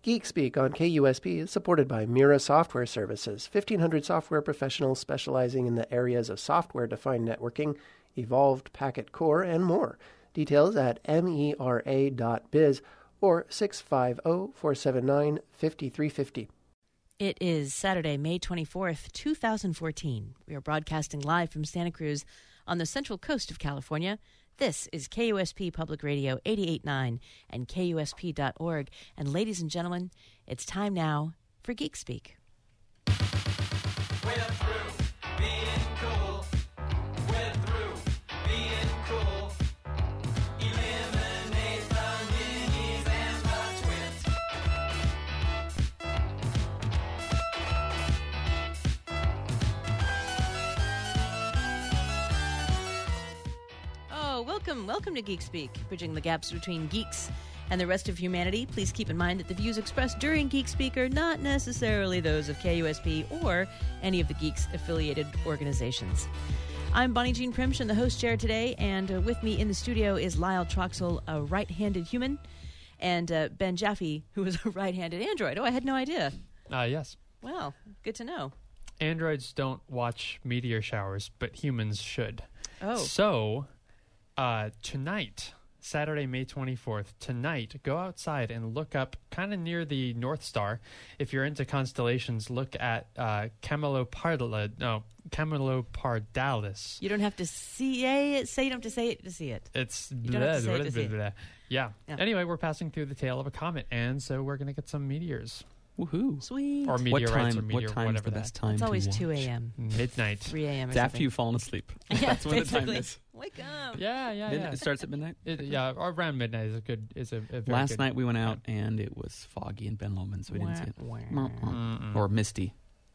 Geek Speak on KUSP is supported by Mira Software Services, 1,500 software professionals specializing in the areas of software-defined networking, evolved packet core, and more. Details at mera.biz or 650-479-5350. It is Saturday, May 24th, 2014. We are broadcasting live from Santa Cruz on the central coast of California. This is KUSP Public Radio 88.9 and KUSP.org. And ladies and gentlemen, it's time now for Geek Speak. We're through being cool. We're through being cool. Eliminate the minis and the twins. Oh, welcome to Geek Speak, bridging the gaps between geeks and the rest of humanity. Please keep in mind that the views expressed during Geek Speak are not necessarily those of KUSP or any of the Geeks affiliated organizations. I'm Bonnie Jean Primsh in the host chair today, and with me in the studio is Lyle Troxel, a right-handed human, and Ben Jaffe, who is a right-handed android. Oh, I had no idea. Yes. Well, good to know. Androids don't watch meteor showers, but humans should. Oh. So, tonight, Saturday, May 24th, tonight, go outside and look up kind of near the North Star. If you're into constellations, look at Camelopardalis. You don't have to you don't have to say it to see it. It's You don't have to say it to see it. Yeah. Yeah. Anyway, we're passing through the tail of a comet, and so we're going to get some meteors. Woohoo. Sweet. Or meteorites or meteor, What time is whatever the best time It's always to 2 watch? a.m., Midnight. 3 a.m. or It's after something. you've fallen asleep. Yeah, That's when the time basically. is. Wake up. Yeah. It starts at midnight? Around midnight is a good. Is a very Last good night we went out and it was foggy in Ben Lomond, so we didn't see it. Mm-mm. Or misty.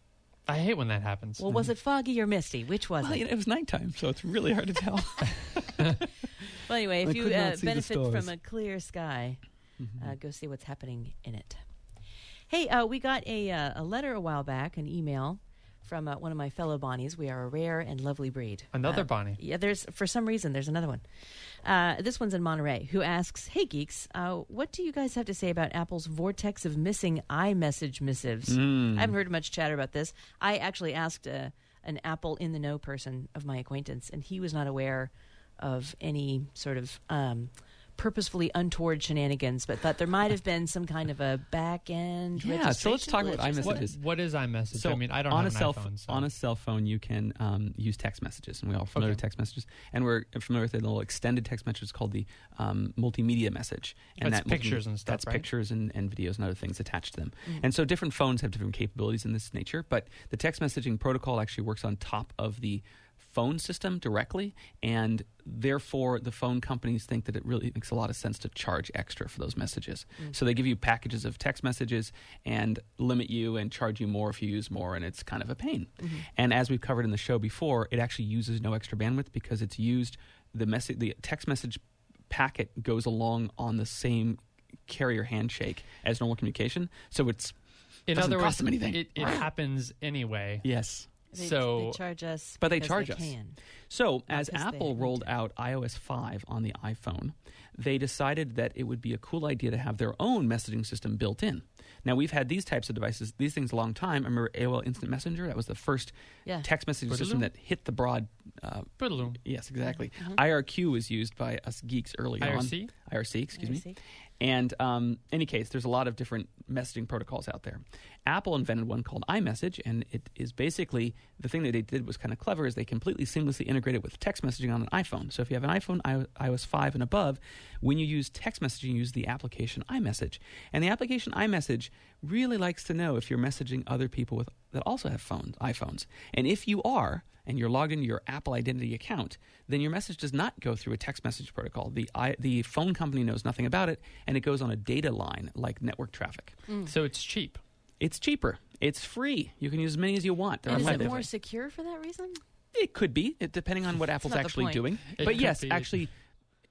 I hate when that happens. Well, was it foggy or misty? Which was Well, it? it was nighttime, so it's really hard to tell. Well, anyway, if I you could not see the benefit stars. from a clear sky, go see what's happening in it. Hey, we got a letter a while back, an email from one of my fellow Bonnies. We are a rare and lovely breed. Another Bonnie. Yeah, for some reason, there's another one. This one's in Monterey, who asks, "Hey, geeks, what do you guys have to say about Apple's vortex of missing iMessage missives?" I haven't heard much chatter about this. I actually asked an Apple in-the-know person of my acquaintance, and he was not aware of any sort of purposefully untoward shenanigans, but thought there might have been some kind of a back-end Yeah, so let's talk about registration glitch or iMessages. something. What is iMessage? So I mean, I don't have an iPhone. So. On a cell phone, you can use text messages, and we're all familiar with text messages. And we're familiar with a little extended text message called the multimedia message. And That's pictures and stuff, That's right? pictures and videos and other things attached to them. And so different phones have different capabilities in this nature, but the text messaging protocol actually works on top of the phone system directly, and therefore the phone companies think that it really makes a lot of sense to charge extra for those messages. So they give you packages of text messages and limit you and charge you more if you use more, and it's kind of a pain. And as we've covered in the show before, it actually uses no extra bandwidth because it's used the text message packet goes along on the same carrier handshake as normal communication, so it's In doesn't other cost words, them anything. it happens anyway. Yes. They So- charge us, But they because charge they us. can. So, as because they Apple need rolled to. out iOS 5 on the iPhone, they decided that it would be a cool idea to have their own messaging system built in. Now, we've had these types of devices, these things a long time. I remember AOL Instant Messenger. That was the first Yeah. text messaging system that hit the broad. Boodaloo. Yes, exactly. IRQ was used by us geeks early IRC? on. IRC, excuse me. IRC. And any case, there's a lot of different messaging protocols out there. Apple invented one called iMessage, and it is basically the thing that they did was kind of clever is they completely seamlessly integrated with text messaging on an iPhone. So if you have an iPhone iOS 5 and above, when you use text messaging, you use the application iMessage. And the application iMessage really likes to know if you're messaging other people that also have iPhones. And if you are, and you're logged into your Apple Identity account, then your message does not go through a text message protocol. The phone company knows nothing about it, and it goes on a data line like network traffic. So it's cheap. It's cheaper. It's free. You can use as many as you want. They're And is it unlimited. more secure for that reason? It could be, depending on what Apple's not the actually point. doing. It But could yes, be. actually,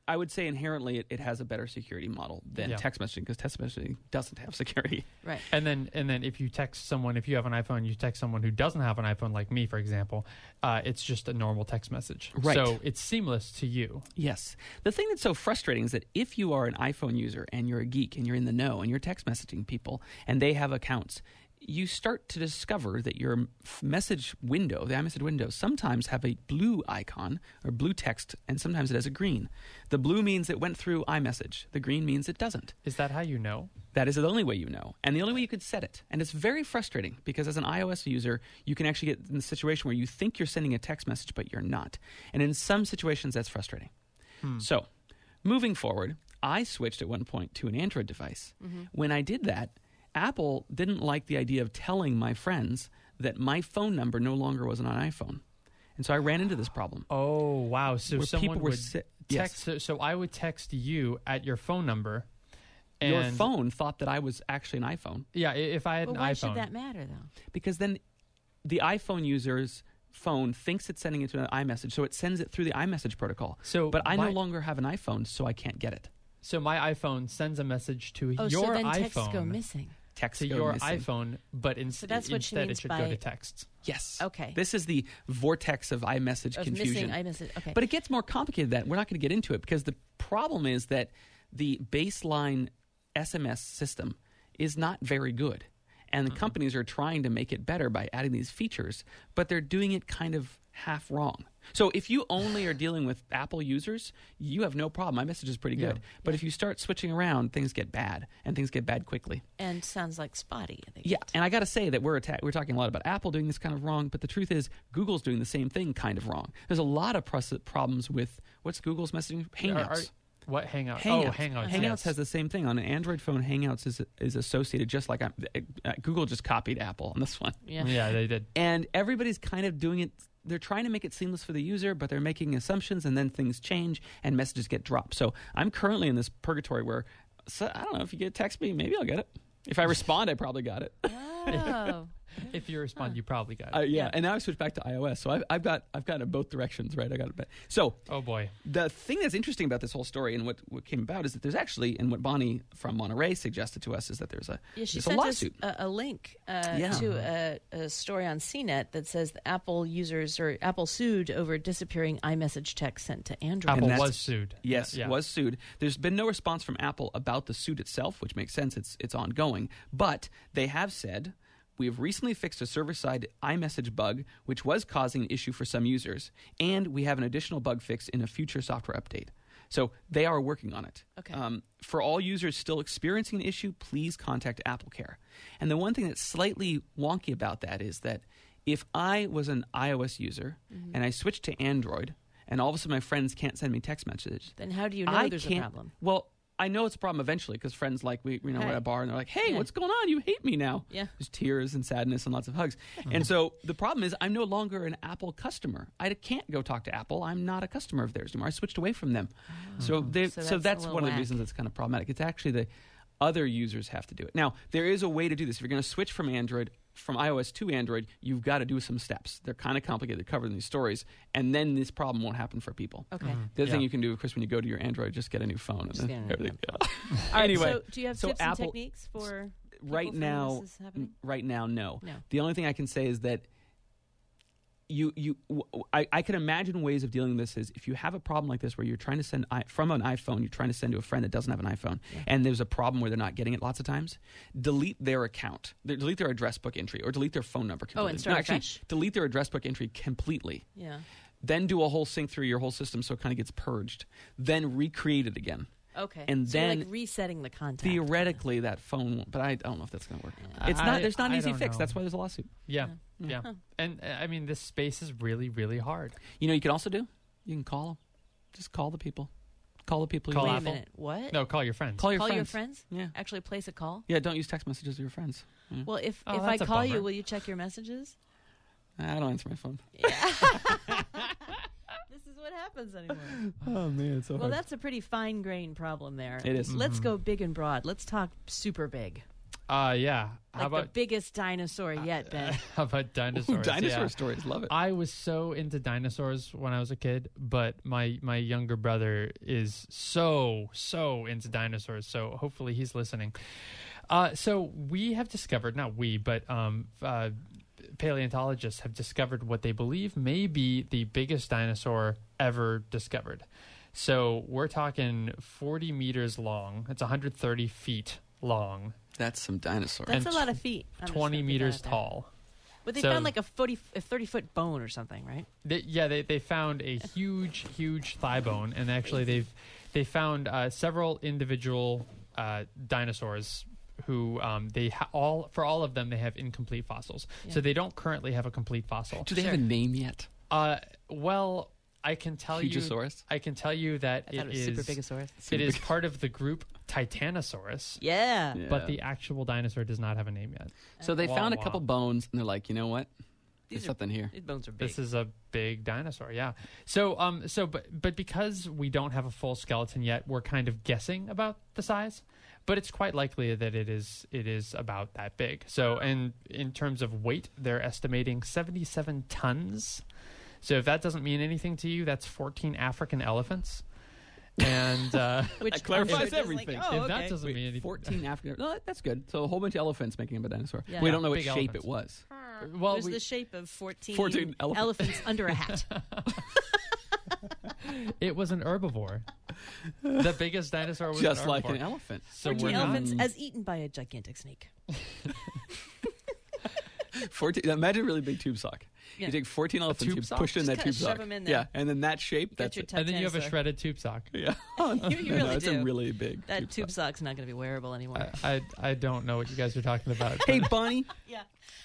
I would say inherently it has a better security model than Yeah. text messaging, because text messaging doesn't have security. Right. And then if you text someone, if you have an iPhone, you text someone who doesn't have an iPhone, like me, for example, it's just a normal text message. Right. So it's seamless to you. Yes. The thing that's so frustrating is that if you are an iPhone user and you're a geek and you're in the know and you're text messaging people and they have accounts, you start to discover that your message window, the iMessage window, sometimes have a blue icon or blue text, and sometimes it has a green. The blue means it went through iMessage. The green means it doesn't. Is that how you know? That is the only way you know, and the only way you could set it. And it's very frustrating because as an iOS user, you can actually get in the situation where you think you're sending a text message, but you're not. And in some situations, that's frustrating. So, moving forward, I switched at one point to an Android device. When I did that, Apple didn't like the idea of telling my friends that my phone number no longer was on an iPhone. And so I ran into this problem. Oh, wow. So Where someone people were would yes. text. So I would text you at your phone number. Your And phone thought that I was actually an iPhone, Yeah, if I had But an why iPhone. should that matter, though? because then the iPhone user's phone thinks it's sending it to an iMessage, so it sends it through the iMessage protocol. So but I my- no longer have an iPhone, so I can't get it. So my iPhone sends a message to Oh, your so then iPhone. texts go missing. Text To go your missing. iPhone, but So that's what she instead means it should by- go to texts. Yes. Okay. This is the vortex of iMessage Of confusion. missing iMessage. Okay. But it gets more complicated than that. We're not going to get into it because the problem is that the baseline SMS system is not very good. And the companies are trying to make it better by adding these features, but they're doing it kind of half wrong. So if you only are dealing with Apple users, you have no problem. iMessage is pretty good. Yeah. But if you start switching around, things get bad, and things get bad quickly. And sounds like spotty. I think. Yeah, and I got to say that we're talking a lot about Apple doing this kind of wrong, but the truth is Google's doing the same thing kind of wrong. There's a lot of problems with, what's Google's messaging? Hangouts. What Hangouts? Hangouts. Oh, Hangouts. Hangouts yes. has the same thing. On an Android phone, Hangouts is associated just like Google just copied Apple on this one. Yeah. Yeah, they did. And everybody's kind of doing it. They're trying to make it seamless for the user, but they're making assumptions, and then things change and messages get dropped. So I'm currently in this purgatory where, I don't know, if you text me, maybe I'll get it. If I respond, I probably got it. Oh. If you respond, you probably got it. Yeah, and now I switched back to iOS, so I've got it both directions, right? I got it. So Oh boy. the thing that's interesting about this whole story and what came about is that there's actually, and what Bonnie from Monterey suggested to us is that there's a Yeah, she there's a sent us lawsuit. a link Yeah. to a story on CNET that says that Apple users or Apple sued over disappearing iMessage text sent to Android. Apple that's- was sued. Yes, Yeah. was sued. There's been no response from Apple about the suit itself, which makes sense. It's ongoing. But they have said, we have recently fixed a server-side iMessage bug, which was causing an issue for some users, and we have an additional bug fix in a future software update. So they are working on it. Okay. For all users still experiencing an issue, please contact AppleCare. And the one thing that's slightly wonky about that is that if I was an iOS user and I switched to Android, and all of a sudden my friends can't send me text messages, Then how do you know I there's a can't- problem? Well, I know it's a problem eventually because friends like we're Hey. at a bar and they're like, "Hey, Yeah. what's going on? You hate me now." Yeah. There's tears and sadness and lots of hugs. And so the problem is, I'm no longer an Apple customer. I can't go talk to Apple. I'm not a customer of theirs anymore. I switched away from them. So So that's a one of the little reasons it's kind of problematic. It's actually the other users have to do it. Now, there is a way to do this. If you're going to switch from iOS to Android, you've got to do some steps. They're kind of complicated. They're covered in these stories, and then this problem won't happen for people. Okay. The other thing Yeah. you can do, of course, when you go to your Android, just get a new phone. And Just then get a new everything. All right, Anyway, so do you have so tips Apple- and techniques for right people now, when this is happening? right now, no. No. The only thing I can say is that I can imagine ways of dealing with this is if you have a problem like this where you're trying to send from an iPhone, you're trying to send to a friend that doesn't have an iPhone, and there's a problem where they're not getting it lots of times, delete their account, delete their address book entry, or delete their phone number completely. and start actually, afresh? delete their address book entry completely. Yeah. Then do a whole sync through your whole system so it kind of gets purged. Then recreate it again. Okay. And so you're then like resetting the contact. Theoretically, that phone won't, but I don't know if that's going to work. Yeah. It's not. There's not an I easy don't fix. know. That's why there's a lawsuit. Yeah. Yeah. And I mean, this space is really, really hard. You know, you can also do. You can call them. Just call the people. Call the people. Call you Wait a love. Apple? minute. What? No, call your friends. Call your Call friends. your friends? Yeah. Actually place a call? Yeah. Don't use text messages to your friends. Yeah. Well, if Oh, I that's a call you, bummer. will you check your messages? I don't answer my phone. This is what happens anymore. Oh man, it's so Well, that's a pretty fine-grained problem there. It is. Let's go big and broad. Let's talk super big. Yeah. Like the biggest dinosaur yet, Ben. How about dinosaurs? Dinosaur Yeah. stories, love it. I was so into dinosaurs when I was a kid, but my younger brother is so into dinosaurs. So hopefully he's listening. So we have discovered, not we, but paleontologists have discovered what they believe may be the biggest dinosaur ever discovered. So we're talking 40 meters long. It's 130 feet long. That's some dinosaur. That's And a lot of feet. I'm just 20 gonna put meters that out there. tall. But they So- found like a 30-foot bone or something, right? They found a huge thigh bone, and actually they found several individual dinosaurs who for all of them they have incomplete fossils. Yeah. So they don't currently have a complete fossil. Do they have a name yet? Well, I can tell Hugosaurus? I can tell you that I thought it was Super Bigosaurus. it is part of the group Titanosaurus. Yeah. But the actual dinosaur does not have a name yet. So they Wah, found a wah. couple bones, and they're like, you know what? There's These are- something here. These bones are big. This is a big dinosaur, yeah. So, but because we don't have a full skeleton yet, we're kind of guessing about the size. But it's quite likely that it is about that big. So, and in terms of weight, they're estimating 77 tons. So, if that doesn't mean anything to you, that's 14 African elephants. And Which That clarifies I'm sure just everything. Like, oh, if that okay. doesn't mean anything, 14 African. No, that's good. So a whole bunch of elephants making up a dinosaur. Yeah. We don't know what Big shape elephants. it was. well, It was we- the shape of 14, 14 elephants under a hat. it was an herbivore. The biggest dinosaur was Just an like herbivore. an elephant. So 14 we're not- elephants as eaten by a gigantic snake. 14. Imagine a really big tube sock. Yeah. You take 14 elephants, tube you sock? push it in Just that kinda tube shove sock. 'em in there. Yeah, and then that shape, Get that's your it. And then you have a Titanosaur. shredded tube sock. Yeah. Oh, no, You really no, it's do. a really big That tube sock. sock's not going to be wearable anymore. I don't know what you guys are talking about. Hey, but- Bonnie. yeah.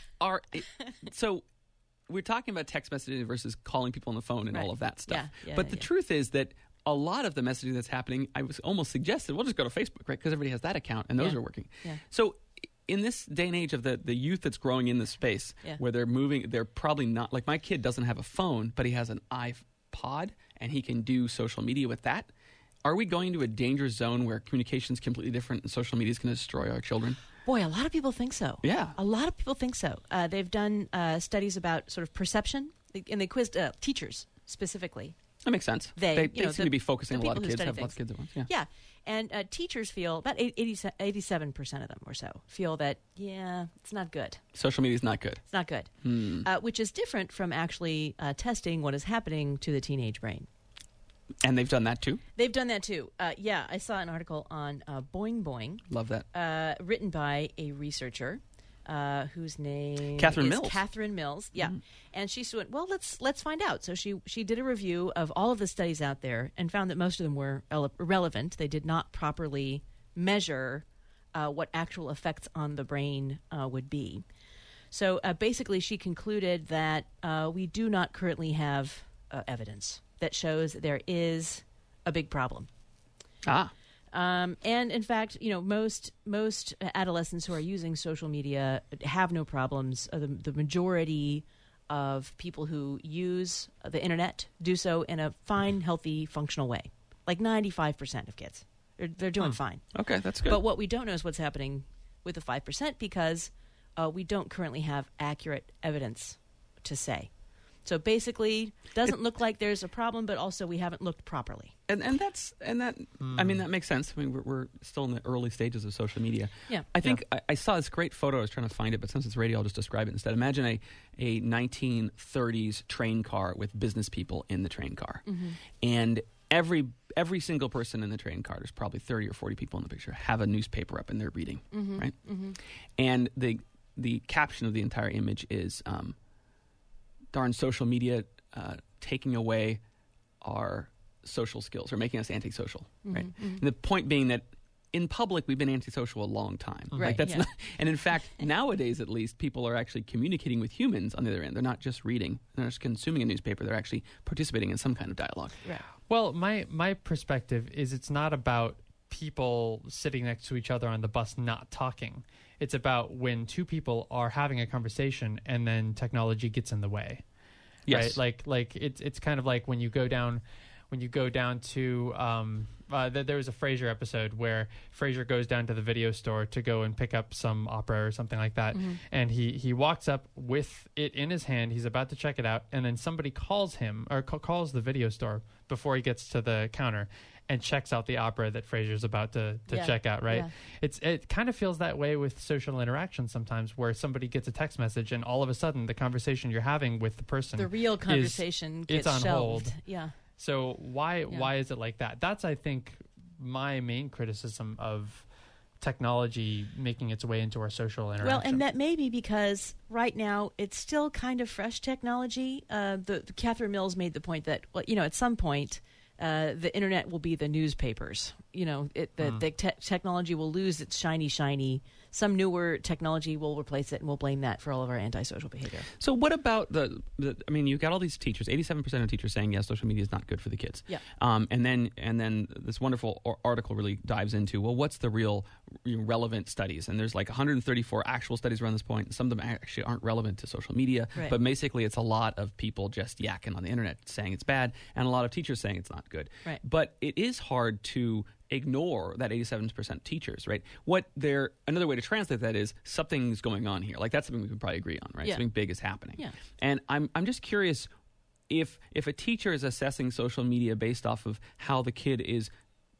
So we're talking about text messaging versus calling people on the phone and Right. all of that stuff. Yeah, but the truth is that a lot of the messaging that's happening, I was almost suggested, we'll just go to Facebook, right? Because everybody has that account and those Yeah. are working. Yeah. So in this day and age of the youth that's growing in this space, Yeah. where they're moving, they're probably not, like my kid doesn't have a phone, but he has an iPod and he can do social media with that. Are we going to a dangerous zone where communication is completely different and social media is going to destroy our children? Boy, a lot of people think so. Yeah. A lot of people think so. They've done studies about sort of perception, and they quizzed teachers specifically. That makes sense. They, They seem to be focusing the on a lot of people who kids, study have lots of things. kids at once. Yeah. Yeah, and teachers feel about 87% of them or so feel that it's not good. Social media is not good. It's not good, which is different from actually testing what is happening to the teenage brain. And they've done that too. They've done that too. I saw an article on Boing Boing, Love that. written by a researcher whose name Catherine is Mills. Catherine Mills. Yeah, and she went, well, let's find out. So she did a review of all of the studies out there and found that most of them were irrelevant. They did not properly measure what actual effects on the brain would be. So basically, she concluded that we do not currently have evidence that shows that there is a big problem. And in fact, most adolescents who are using social media have no problems. The majority of people who use the internet do so in a fine, healthy, functional way. Like 95% of kids, they're doing fine. Okay, that's good. But what we don't know is what's happening with the 5% because we don't currently have accurate evidence to say. So basically, doesn't look like there's a problem, but also we haven't looked properly. and that I mean that makes sense. I mean we're still in the early stages of social media. Yeah. I think I saw this great photo. I was trying to find it, but since it's radio, I'll just describe it instead. Imagine a 1930s train car with business people in the train car, and every single person in the train car, there's probably 30 or 40 people in the picture, have a newspaper up and they're reading, right? And the caption of the entire image is darn social media taking away our social skills or making us antisocial, right? And the point being that in public we've been antisocial a long time. Right, Like that's yeah. not, and in fact nowadays at least people are actually communicating with humans on the other end. They're not just reading, they're not just consuming a newspaper, they're actually participating in some kind of dialogue. Right. Well, my perspective is it's not about people sitting next to each other on the bus not talking. It's about when two people are having a conversation and then technology gets in the way. Yes. Right? Like it's kind of like when you go down when you go down to there was a Frasier episode where Frasier goes down to the video store to go and pick up some opera or something like that, and he walks up with it in his hand. He's about to check it out, and then somebody calls him or calls the video store before he gets to the counter and checks out the opera that Frasier's about to check out, right? Yeah. It kind of feels that way with social interaction sometimes, where somebody gets a text message and all of a sudden the conversation you're having with the person, The real conversation gets on shelved. hold. Yeah. So why is it like that? That's, I think, my main criticism of technology making its way into our social interaction. Well, and that may be because right now it's still kind of fresh technology. The Catherine Mills made the point that, well, at some point the internet will be the newspapers. The technology will lose its shiny. Some newer technology will replace it, and we'll blame that for all of our antisocial behavior. So what about you've got all these teachers, 87% of teachers saying, yes, social media is not good for the kids. Yeah. And then this wonderful article really dives into, well, what's the real relevant studies? And there's like 134 actual studies around this point. And some of them actually aren't relevant to social media. Right. But basically it's a lot of people just yakking on the internet saying it's bad, and a lot of teachers saying it's not good. Right. But it is hard to ignore that 87% teachers, right? Another way to translate that is something's going on here. Like, that's something we can probably agree on, right? Yeah. Something big is happening. Yeah. And I'm just curious if a teacher is assessing social media based off of how the kid is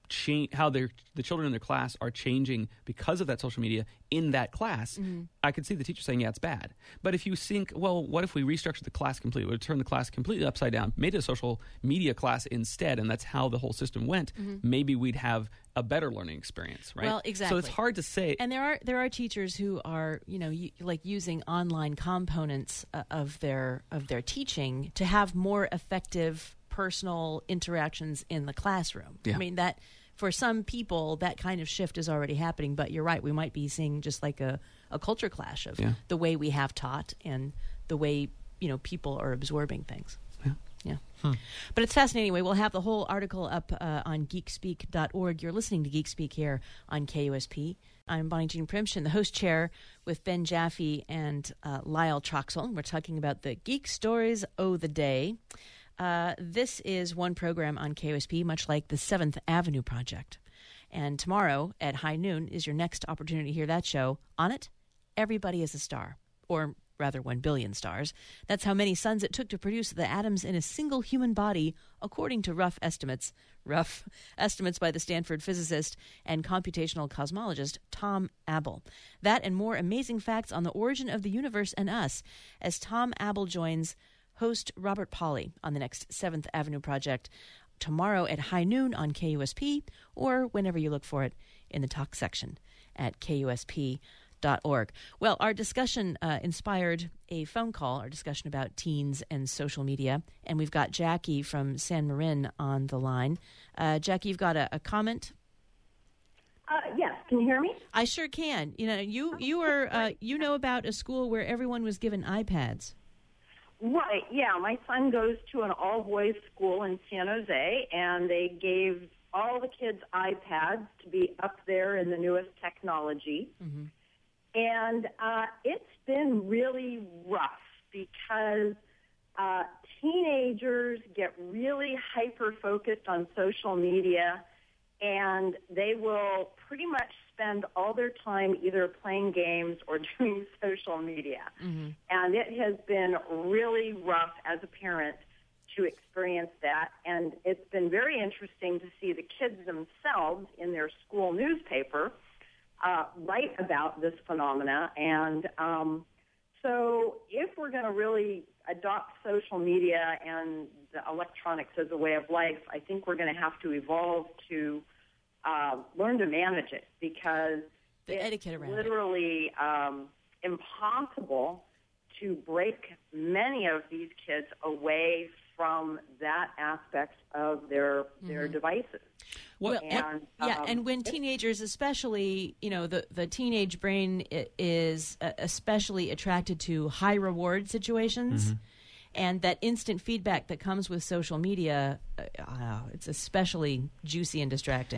how the children in their class are changing because of that social media in that class, I could see the teacher saying, yeah, it's bad. But if you think, well, what if we restructured the class completely, would turn the class completely upside down, made it a social media class instead, and that's how the whole system went, maybe we'd have a better learning experience, right? Well, exactly. So it's hard to say. And there are teachers who are, like using online components of their teaching to have more effective personal interactions in the classroom. Yeah. I mean, that for some people, that kind of shift is already happening. But you're right, we might be seeing just like a culture clash of the way we have taught and the way people are absorbing things. Yeah. But it's fascinating. Anyway, we'll have the whole article up on geekspeak.org. You're listening to Geek Speak here on KUSP. I'm Bonnie Jean Primshin, the host chair, with Ben Jaffe and Lyle Troxel. We're talking about the Geek Stories o' the Day. This is one program on KUSP, much like the 7th Avenue Project. And tomorrow at high noon is your next opportunity to hear that show. On it, everybody is a star, or rather 1 billion stars. That's how many suns it took to produce the atoms in a single human body, according to rough estimates by the Stanford physicist and computational cosmologist Tom Abel. That and more amazing facts on the origin of the universe and us, as Tom Abel joins host Robert Pauley on the next 7th Avenue Project tomorrow at high noon on KUSP, or whenever you look for it in the talk section at KUSP.org. Well, our discussion inspired a phone call, our discussion about teens and social media, and we've got Jackie from San Marin on the line. Jackie, you've got a comment? Yes, can you hear me? I sure can. You are you know about a school where everyone was given iPads. Right, yeah. My son goes to an all-boys school in San Jose, and they gave all the kids iPads to be up there in the newest technology. Mm-hmm. And it's been really rough because teenagers get really hyper-focused on social media, and they will pretty much spend all their time either playing games or doing social media. Mm-hmm. And it has been really rough as a parent to experience that. And it's been very interesting to see the kids themselves in their school newspaper write about this phenomena. And so if we're going to really adopt social media and the electronics as a way of life, I think we're going to have to evolve to learn to manage it, because The etiquette around it. literally impossible to break many of these kids away from that aspect of their devices. And when teenagers, especially, the teenage brain is especially attracted to high reward situations, and that instant feedback that comes with social media, it's especially juicy and distracting.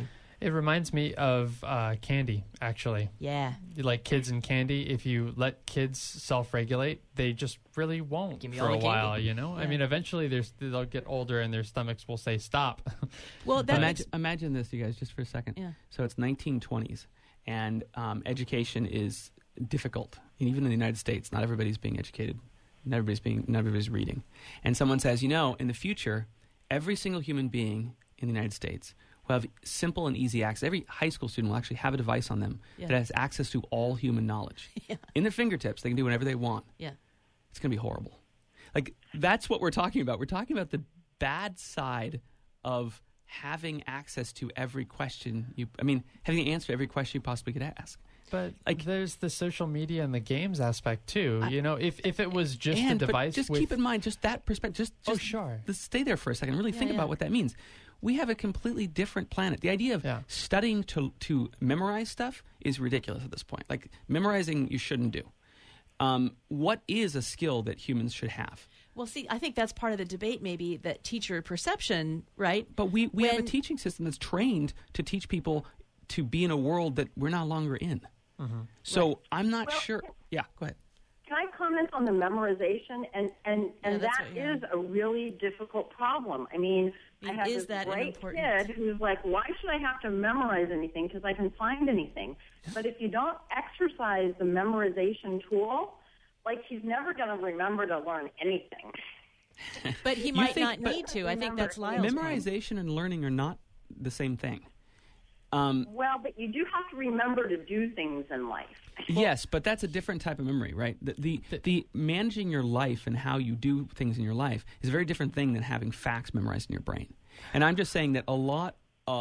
It reminds me of candy, actually. Yeah. Like kids and candy, if you let kids self-regulate, they just really won't Give me for all a the while, candy. you know? I Yeah. mean, eventually they'll get older and their stomachs will say stop. Well, that Imagine this, you guys, just for a second. Yeah. So it's 1920s, and education is difficult. And even in the United States, not everybody's being educated. Not everybody's reading. And someone says, in the future, every single human being in the United States will have simple and easy access. Every high school student will actually have a device on them Yeah. that has access to all human knowledge. Yeah. In their fingertips, they can do whatever they want. Yeah. It's going to be horrible. Like, that's what we're talking about. We're talking about the bad side of having access to every question having the answer to every question you possibly could ask. But there's the social media and the games aspect too. If it was just a device, but just with, keep in mind just that perspective. Just sure. Just stay there for a second. Really think yeah. about what that means. We have a completely different planet. The idea of studying to memorize stuff is ridiculous at this point. Like, memorizing you shouldn't do. What is a skill that humans should have? Well, see, I think that's part of the debate, maybe, that teacher perception, right? But we have a teaching system that's trained to teach people to be in a world that we're no longer in. Mm-hmm. So I'm not sure. Yeah, go ahead. Can I comment on the memorization? And that's that what you're- is a really difficult problem. I mean, I have is this that an great important- kid who's like, why should I have to memorize anything? Because I can find anything. But if you don't exercise the memorization tool, like, he's never going to remember to learn anything. But he might not need to. I think that's Lyle's point. Memorization and learning are not the same thing. Well, but you do have to remember to do things in life. Yes, but that's a different type of memory, right? The managing your life and how you do things in your life is a very different thing than having facts memorized in your brain. And I'm just saying that a lot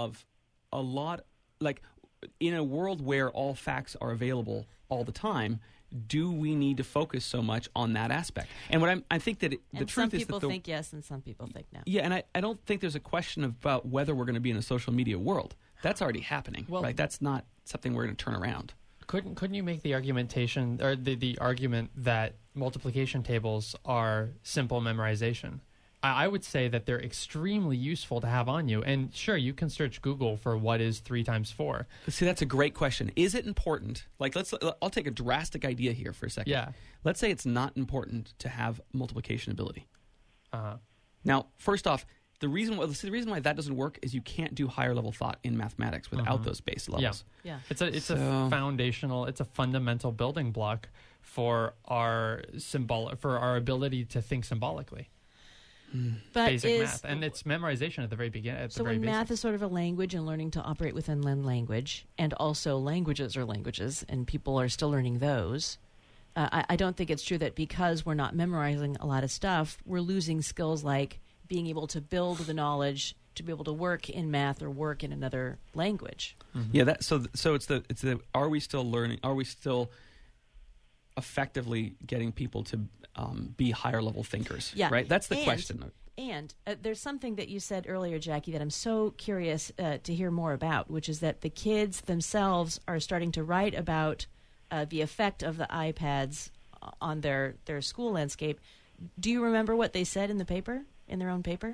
like, in a world where all facts are available all the time, do we need to focus so much on that aspect? And I think that the truth is that some people think yes and some people think no. Yeah, and I don't think there's a question about whether we're going to be in a social media world. That's already happening, right? That's not something we're going to turn around. Couldn't you make the argumentation or the argument that multiplication tables are simple memorization? I would say that they're extremely useful to have on you. And sure, you can search Google for what is 3 times 4. See, that's a great question. Is it important? Like, I'll take a drastic idea here for a second. Yeah. Let's say it's not important to have multiplication ability. Uh-huh. Now, first off, the reason why that doesn't work is you can't do higher level thought in mathematics without those base levels. Yeah. It's a foundational, it's a fundamental building block for our ability to think symbolically. But Basic math, and it's memorization at the very beginning. So when math is sort of a language and learning to operate within language, and also languages are languages, and people are still learning those, I don't think it's true that because we're not memorizing a lot of stuff, we're losing skills like being able to build the knowledge to be able to work in math or work in another language. Mm-hmm. Yeah, so it's the are we still learning? Are we still effectively getting people to be higher level thinkers? Yeah. Right? That's the question. And there's something that you said earlier, Jackie, that I'm so curious to hear more about, which is that the kids themselves are starting to write about the effect of the iPads on their school landscape. Do you remember what they said in the paper, in their own paper?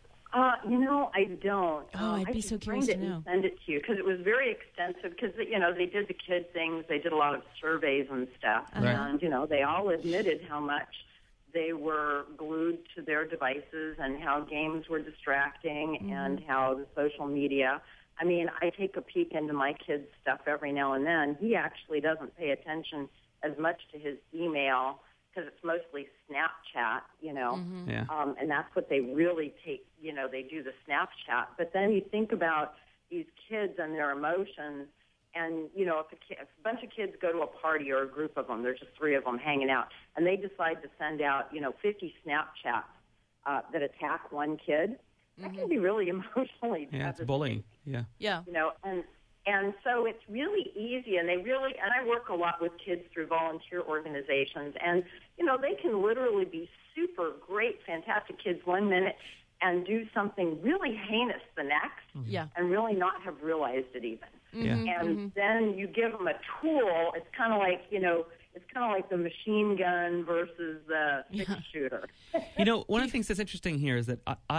I don't. Oh, I'd be so curious I to know. Send it to you because it was very extensive. Because they did the kid things, they did a lot of surveys and stuff, and they all admitted how much they were glued to their devices and how games were distracting and how the social media. I mean, I take a peek into my kid's stuff every now and then. He actually doesn't pay attention as much to his email because it's mostly Snapchat, Yeah. and that's what they really take, they do the Snapchat. But then you think about these kids and their emotions, and, if a bunch of kids go to a party or a group of them, there's just 3 of them hanging out, and they decide to send out, 50 Snapchats that attack one kid, that can be really emotionally Yeah, it's devastating. bullying. Yeah. Yeah. And so it's really easy, and I work a lot with kids through volunteer organizations, and, they can literally be super great, fantastic kids one minute and do something really heinous the next Yeah. and really not have realized it even. Yeah. And then you give them a tool. It's kind of like, the machine gun versus the six shooter. One of the things that's interesting here is that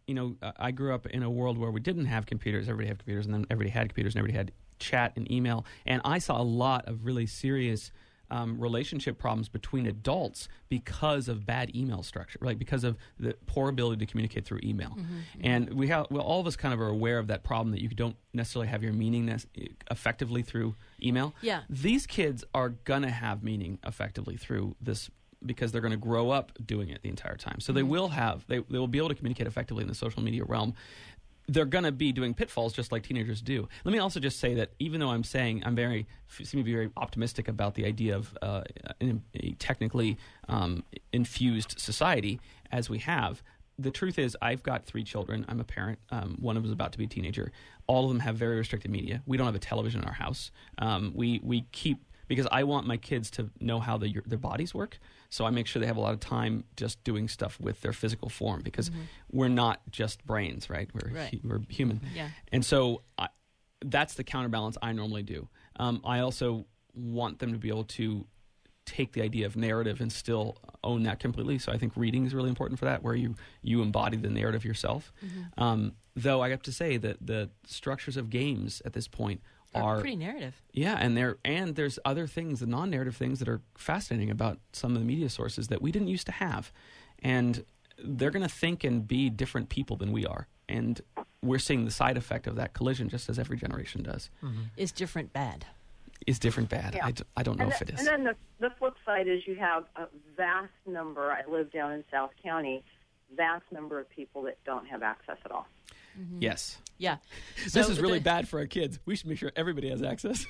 I grew up in a world where we didn't have computers. Everybody had computers, and then everybody had computers, and everybody had chat and email. And I saw a lot of really serious relationship problems between adults because of bad email structure, like because of the poor ability to communicate through email. And all of us kind of are aware of that problem, that you don't necessarily have your meaning effectively through email. Yeah. These kids are going to have meaning effectively through this, because they're going to grow up doing it the entire time. So they will be able to communicate effectively in the social media realm. They're going to be doing pitfalls just like teenagers do. Let me also just say that even though I'm saying seem to be very optimistic about the idea of a technically infused society as we have, the truth is I've got 3 children. I'm a parent. One of them is about to be a teenager. All of them have very restricted media. We don't have a television in our house. We keep, because I want my kids to know how their bodies work. So I make sure they have a lot of time just doing stuff with their physical form, because we're not just brains, right? We're human. Yeah. And so that's the counterbalance I normally do. I also want them to be able to take the idea of narrative and still own that completely. So I think reading is really important for that, where you embody the narrative yourself. Though I have to say that the structures of games at this point are pretty narrative. Yeah, and there's other things, the non-narrative things, that are fascinating about some of the media sources that we didn't used to have. And they're going to think and be different people than we are. And we're seeing the side effect of that collision, just as every generation does. Is different bad? Is different bad? Yeah. I don't know if it is. And then the flip side is you have a vast number, I live down in South County, vast number of people that don't have access at all. Yes. Yeah. This is really bad for our kids. We should make sure everybody has access.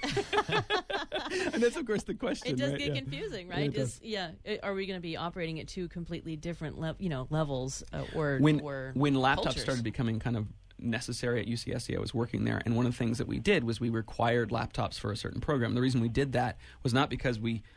And that's, of course, the question. It does right? get Yeah. confusing, right? Yeah, Are we going to be operating at 2 completely different levels or when laptops cultures? started becoming kind of necessary at UCSC, I was working there, and one of the things that we did was we required laptops for a certain program. The reason we did that was not because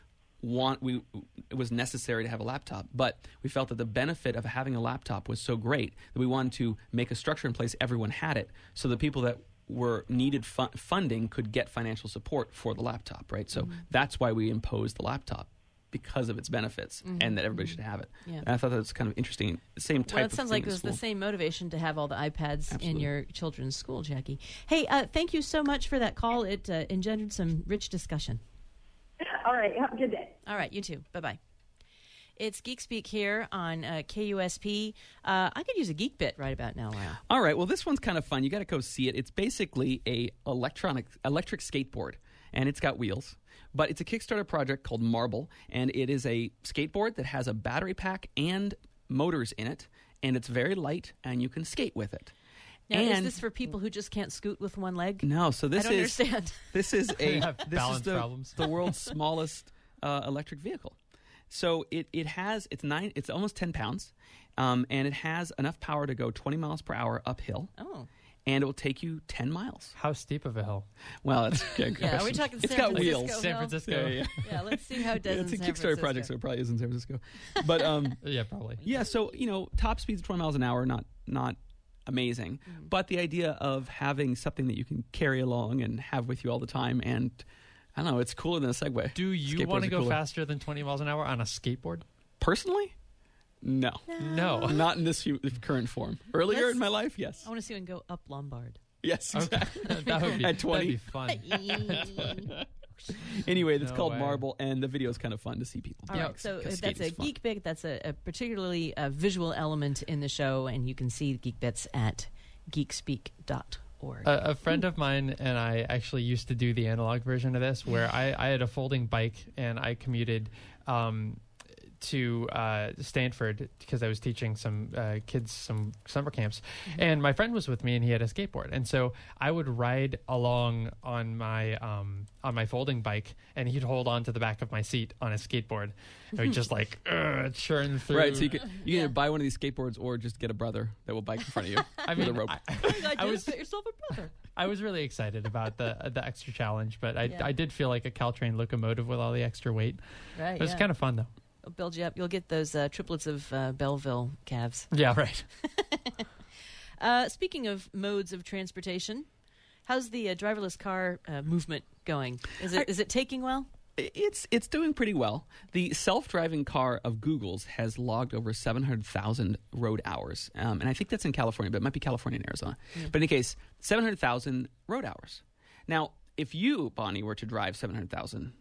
it was necessary to have a laptop, but we felt that the benefit of having a laptop was so great that we wanted to make a structure in place everyone had it, so the people that needed funding could get financial support for the laptop, right? So that's why we imposed the laptop, because of its benefits, and that everybody should have it. Yeah. And I thought that was kind of interesting. Same type Well, it of sounds thing like in it was the school. same motivation to have all the iPads in Absolutely. your children's school, Jackie. Hey, thank you so much for that call. It engendered some rich discussion. All right, have a good day. All right, you too. Bye-bye. It's Geek Speak here on KUSP. I could use a geek bit right about now, Lyle. All right, well, this one's kind of fun. You got to go see it. It's basically a electric skateboard, and it's got wheels. But it's a Kickstarter project called Marble, and it is a skateboard that has a battery pack and motors in it, and it's very light, and you can skate with it. Now, is And- this for people who just can't scoot with one leg? No, so this I don't is understand. this is have balance problems. the world's smallest electric vehicle. So it's almost 10 pounds, and it has enough power to go 20 miles per hour uphill, Oh. and it will take you 10 miles. How steep of a hill? Well, it's good Yeah, are we question. talking It's San got Francisco? wheels. San Hill? Francisco. Yeah. Yeah, let's see how it does It's a in San Kickstarter Francisco. project, so it probably is in San Francisco. But Yeah, probably. yeah, so top speeds 20 miles an hour, not amazing, but the idea of having something that you can carry along and have with you all the time, and I don't know, it's cooler than a Segway. Do you Skateboards want to are go cooler. faster than 20 miles an hour on a skateboard? Personally, no, No. not in this current form. Earlier Let's- in my life, yes, I want to see one go up Lombard. yes, exactly. That would be, At 20. that'd be fun. Anyway, it's No called way. Marble, and the video is kind of fun to see people. All do right, it, so 'cause that's a skating's fun. geek bit. That's a particularly visual element in the show, and you can see geek bits at geekspeak.org. A friend of mine and I actually used to do the analog version of this, where I had a folding bike and I commuted to Stanford because I was teaching some kids some summer camps, and my friend was with me and he had a skateboard, and so I would ride along on my folding bike, and he'd hold on to the back of my seat on his skateboard, and we'd just like churn through. Right, so you can either buy one of these skateboards or just get a brother that will bike in front of you I with mean, a rope. I was get yourself a brother. I was really excited about the extra challenge, but Yeah. I did feel like a Caltrain locomotive with all the extra weight. Right, It was yeah. kind of fun though. It'll build you up. You'll get those triplets of Belleville calves. Yeah, right. Speaking of modes of transportation, how's the driverless car movement going? Is it taking well? It's doing pretty well. The self-driving car of Google's has logged over 700,000 road hours. And I think that's in California, but it might be California and Arizona. But in any case, 700,000 road hours. Now, if you, Bonnie, were to drive 700,000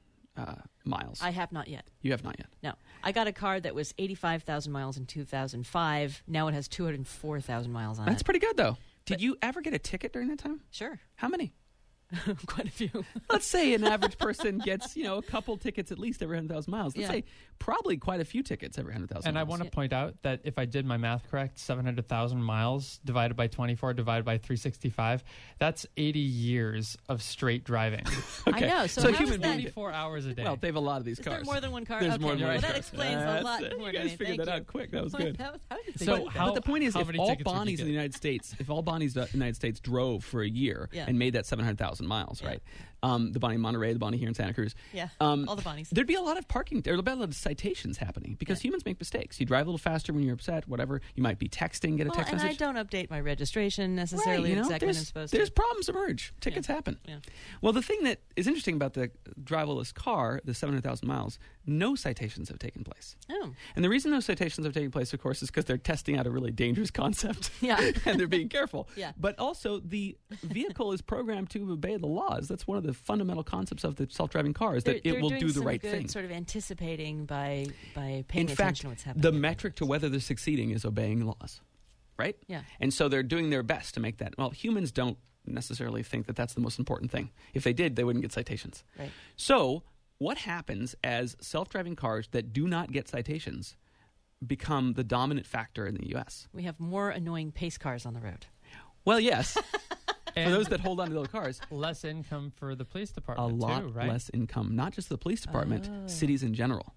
miles. I have not yet. You have not yet. No. I got a car that was 85,000 miles in 2005. Now it has 204,000 miles on That's it. pretty good, though. Did you ever get a ticket during that time? Sure. How many? Quite a few. Let's say an average person gets, a couple tickets at least every 100,000 miles. Let's Yeah. say probably quite a few tickets every 100,000 And miles. I want to point out that if I did my math correct, 700,000 miles divided by 24 divided by 365, that's 80 years of straight driving. Okay. I know. So, So how human is that? being- 24 hours a day. Well, they have a lot of these Is cars. there more than one car? There's okay. more than well, one that car. explains a That's lot it. more You to guys me. figured Thank that you. out quick. That was good. How did you So figure that how- out? But the point is, how if many all tickets would you Bonnies in the get? United States, if all Bonnies in the United States drove for a year Yeah. and made that 700,000 miles, right? The Bonnie in Monterey, the Bonnie here in Santa Cruz. Yeah, all the Bonnies. There'd be a lot of parking. There'd be a lot of citations happening because humans make mistakes. You drive a little faster when you're upset, whatever. You might be texting, get a Well, text and I message. don't update my registration necessarily exactly when I'm supposed there's to. problems emerge. Tickets happen. Yeah. Well, the thing that is interesting about the driverless car, the 700,000 miles, no citations have taken place. Oh, And the reason no citations have taken place, of course, is because they're testing out a really dangerous concept. Yeah. And they're being careful. Yeah. But also, the vehicle is programmed to obey the laws. That's one of the fundamental concepts of the self-driving car, is that they're it will doing do the some right good thing. Sort of anticipating by paying In attention fact, to what's happening. the metric to whether they're succeeding is obeying laws, right? Yeah. And so they're doing their best to make that. Well, humans don't necessarily think that that's the most important thing. If they did, they wouldn't get citations. Right. So what happens as self-driving cars that do not get citations become the dominant factor in the U.S.? We have more annoying pace cars on the road. Well, yes. For And those that hold on to those cars, less income for the police a department lot too, right? less income. Not just the police department, Oh. cities in general.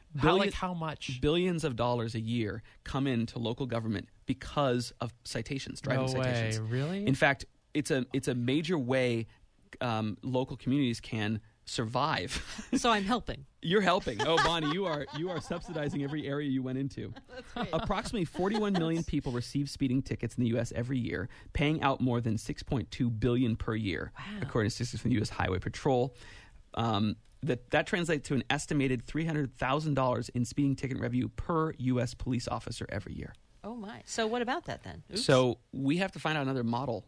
How much? Billions of dollars a year come into local government because of citations, driving No way, citations. really? In fact, it's a major way local communities can survive. So I'm helping. You're helping. Oh, Bonnie, you are subsidizing every area you went into. Approximately 41 million people receive speeding tickets in the U.S. every year, paying out more than $6.2 billion per year, according to statistics from the U.S. Highway Patrol. That translates to an estimated $300,000 in speeding ticket revenue per U.S. police officer every year. Oh my! So what about that then? Oops. So we have to find out another model.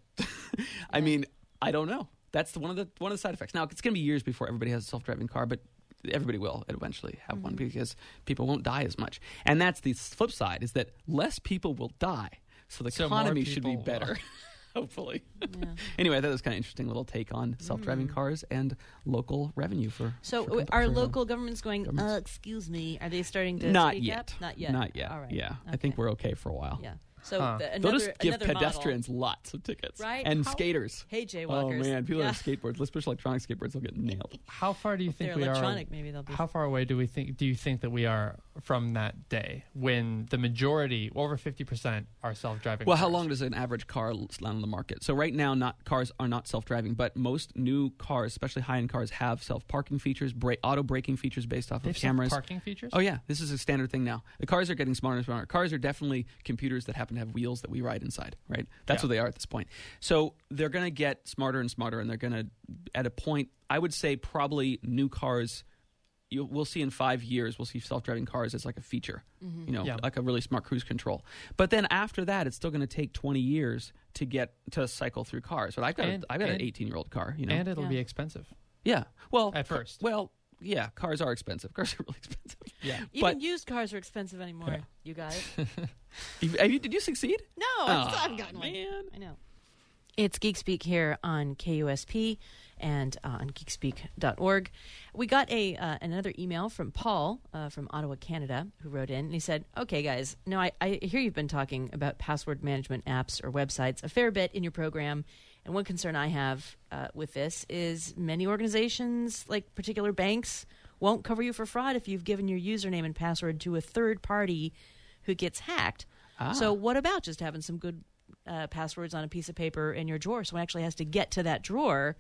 I mean, I don't know. That's one of the side effects. Now, it's going to be years before everybody has a self-driving car, but everybody will eventually have one because people won't die as much. And that's the flip side, is that less people will die. So the So more economy should be people better, hopefully. Yeah. Anyway, that was kind of interesting little take on self-driving cars and local revenue for So for are for local governments going, governments. excuse me, are they starting to Not speak yet. up? Not yet. Not yet. All right. Yeah. I Okay. think we're okay for a while. Yeah. So Huh. They'll just give another pedestrians lots of tickets. Right? And How- skaters. Hey, jaywalkers. Oh, man. People Yeah. that have skateboards, especially electronic skateboards, they'll get nailed. How far do you If they're think we electronic, are? maybe they'll be. How far away do you think that we are from that day when the majority, over 50%, are self-driving? Well, how cars? long does an average car land on the market? So right now, cars are not self-driving, but most new cars, especially high-end cars, have self-parking features, auto braking features based off They of have cameras. parking features? Oh yeah, this is a standard thing now. The cars are getting smarter and smarter. Cars are definitely computers that happen to have wheels that we ride inside, right? That's Yeah. what they are at this point. So they're going to get smarter and smarter, and they're going to, at a point, I would say probably new cars, we'll see in 5 years, we'll see self-driving cars as like a feature, Yeah. like a really smart cruise control. But then after that, it's still going to take 20 years to get to cycle through cars. But I've got an And- 18-year-old car, And it'll Yeah. be expensive. yeah. Well, At first. Well, yeah, cars are expensive. Cars are really expensive. Yeah. Even used cars are expensive anymore, you guys. Did you succeed? No, I still haven't gotten one. Man. I know. It's Geek Speak here on KUSP and on geekspeak.org. We got another email from Paul from Ottawa, Canada, who wrote in, and he said, okay, guys, now I hear you've been talking about password management apps or websites a fair bit in your program, and one concern I have with this is many organizations, like particular banks, won't cover you for fraud if you've given your username and password to a third party who gets hacked. So what about just having some good passwords on a piece of paper in your drawer? Someone actually has to get to that drawer.